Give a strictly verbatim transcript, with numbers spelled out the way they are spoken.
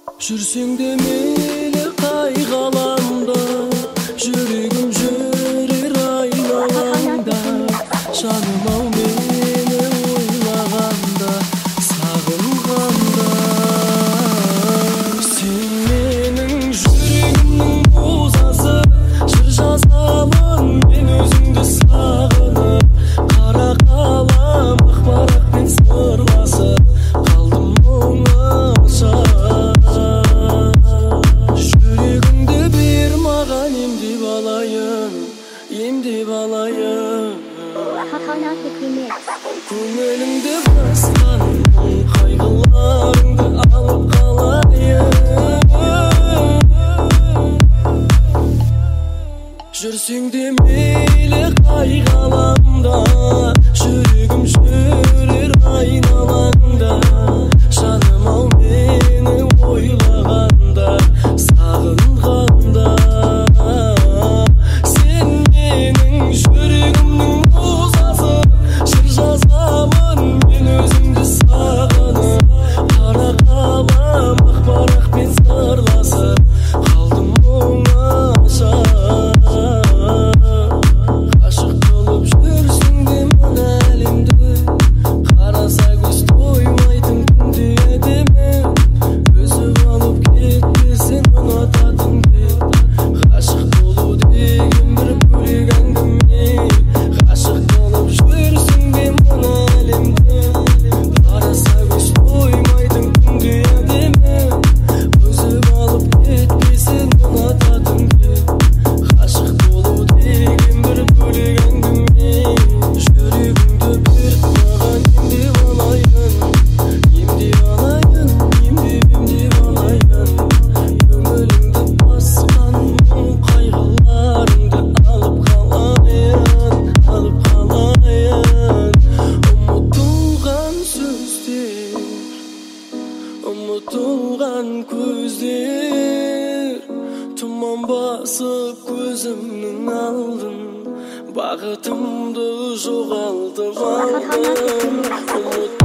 Жүрсең де мейлі қай ғаламда, жүрегім жүрер айналаңда. Жаным ау мені ойлағанда, сағынғанда. Сен менің жүрегімнің бозасы, жыр жазамын мен өзіңді сағынып. Қара қалам ақ парақпен сырласып қалдым оңаша. Жүрегімді бер маған емдеп алайын, емдеп алайын. Көңіліңді басқан мұң қайғыларыңды алып қалайын. Жүрсең де мейлі қай ғаламда, жүрегім жүрер айналаңда. Жаным ау мені ойлағанда, сағынғанда. Сен менің жүрегімнің бозасы, жыр жазамын мен өзіңді сағынып. Қара қалам ақ парақпен сырласып қалдым оңаша. Ғашық болып жүрсің де мына әлемді, қараса көз тоймайтын күнде әдемі. Өзіп алып кетпесін ұнататын бет, ғашық болу деген бір бөлек әңгіме. Ғашық болып жүрсің де мына әлемді, қараса көз тоймайтын күнде әдемі. Өзіп алып кетпесін ұнататын бет, ғашық болу деген бір бөлек әңгіме. Жүрегімді бер маған емдеп алайын, емдеп алайын, емдеп емдеп алайын. Көңіліңді басқан мұң қайғыларыңды алып қалайын, алып қалайын. Ұмытылған сөздер, ұмытылған көздер, тұман басып көзімнің алдын, бағытымды жоғалтып алдым. Ұмыт